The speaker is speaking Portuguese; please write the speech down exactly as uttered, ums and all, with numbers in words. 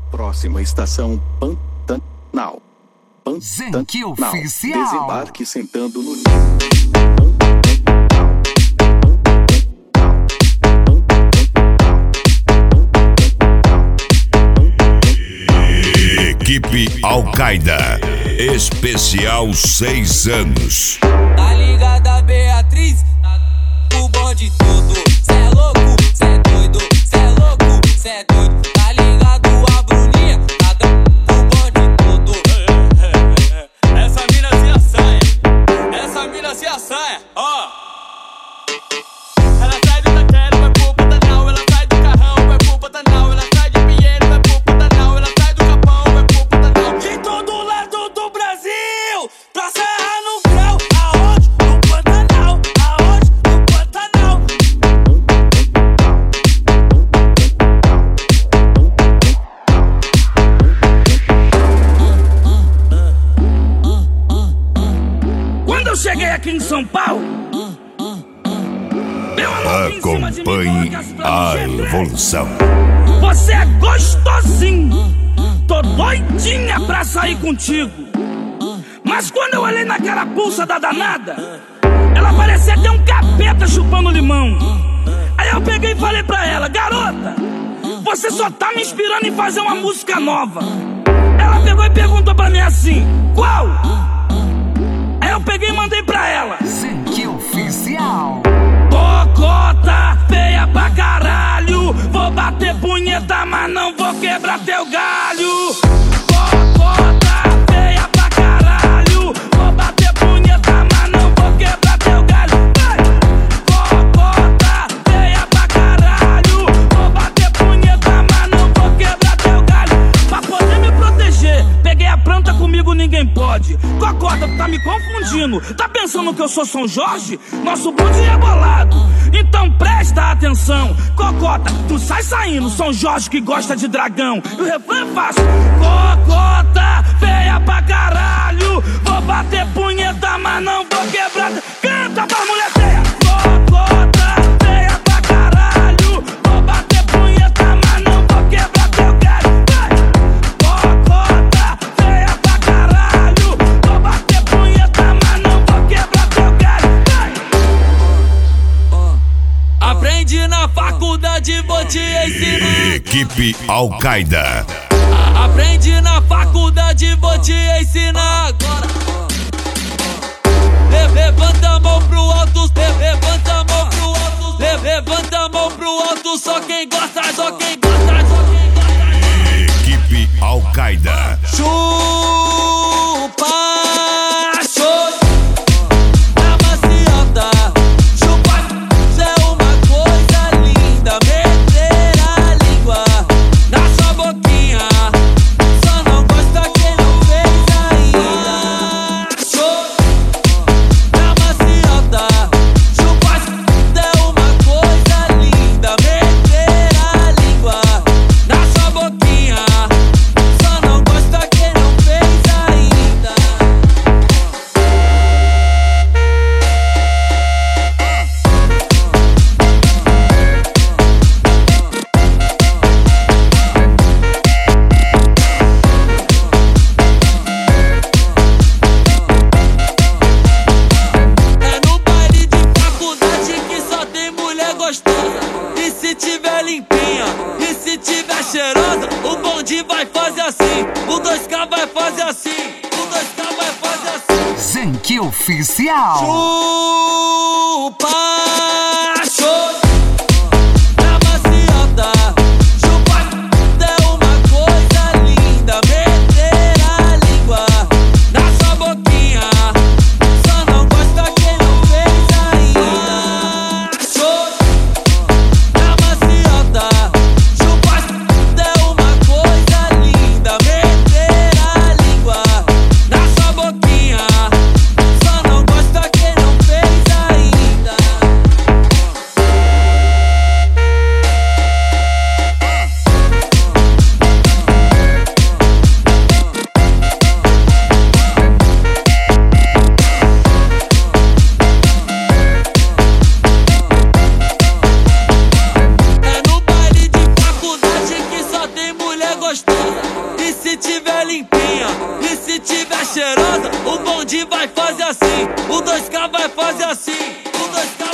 Próxima estação, Pantanal. Zenki Oficial. Desembarque sentando no Equipe Al-Qaeda, especial seis anos. Tá ligada, Beatriz? O bonde todo. Cê é louco, cê é doido. Cê é louco, cê é doido. Tá ligado, a Bruninha? Tá dando o bonde todo. Essa mina se assanha. Essa mina se assanha. Ó. Ela sai do taquero, vai pro Pantanal. Ela sai do carrão, vai pro Pantanal. Ela sai de Pinheiro, vai pro Pantanal. Ela sai do Capão, vai pro Pantanal. De todo lado do Brasil, pra Serra no Grau. Aonde? No Pantanal. Aonde? No Pantanal. Quando eu cheguei aqui em São Paulo, meu amor, em cima de mim, Acompanhe coloca as pra a mim, G três. evolução. Você é gostosinho, tô doidinha pra sair contigo. Mas quando eu olhei na carapuça da danada, ela parecia ter um capeta chupando limão. Aí eu peguei e falei pra ela: garota, você só tá me inspirando em fazer uma música nova. Ela pegou e perguntou pra mim assim: qual? Aí eu peguei e mandei pra ela: Zenki Oficial. Cocota feia pra caralho, vou bater punheta, mas não vou quebrar teu galho. Cocota feia pra caralho, vou bater punheta, mas não vou quebrar teu galho. Vai! Cocota feia pra caralho, vou bater punheta, mas não vou quebrar teu galho. Pra poder me proteger, peguei a planta, comigo ninguém pode. Cocota, tu tá me confundindo. Tá pensando que eu sou São Jorge? Nosso bonde é bolado. Então presta atenção. Cocota, tu sai saindo, São Jorge que gosta de dragão. E o refrão é fácil: Cocota, feia pra caralho, vou bater punheta, mas não vou quebrar. Canta pra mulher feia. Cocota, feia pra caralho, vou bater punheta, mas não vou quebrar teu galho. Vai! Cocota, feia pra caralho, vou bater punheta, mas não vou quebrar teu galho. Vai! Aprendi na faculdade, vou te ensinar. Equipe Al-Qaeda. Aprendi na faculdade, vou te ensinar agora. Le- Levanta a mão pro alto, le- levanta a mão pro alto, le- levanta a mão pro alto, só quem gosta, só quem gosta, só quem gosta. Equipe Al-Qaeda. Chupa, chupa, na maciota. Chupa, isso é uma coisa linda. Meter a língua na sua boquinha, só não gosta quem não fez ainda. Chupa, na maciota. Chupa, isso é uma coisa linda. Meter a língua na sua boquinha, só não gosta quem não fez ainda. É no baile de faculdade que só tem mulher gostosa. E se tiver limpinha, e se tiver cheirosa, o bonde vai fazer assim, o dois K vai fazer assim, o dois K vai fazer assim. Zenki Oficial. Chupa, chupa, na maciota. Chupa, é uma coisa linda. Meter a língua na sua boquinha, só não gosta quem não fez ainda. Chupa, na maciota. Chupa, é uma coisa linda. Meter a língua na sua boquinha, só não gosta quem não fez ainda. gostosa. E se tiver limpinha, e se tiver cheirosa, o bonde vai fazer assim, o dois K vai fazer assim, o dois K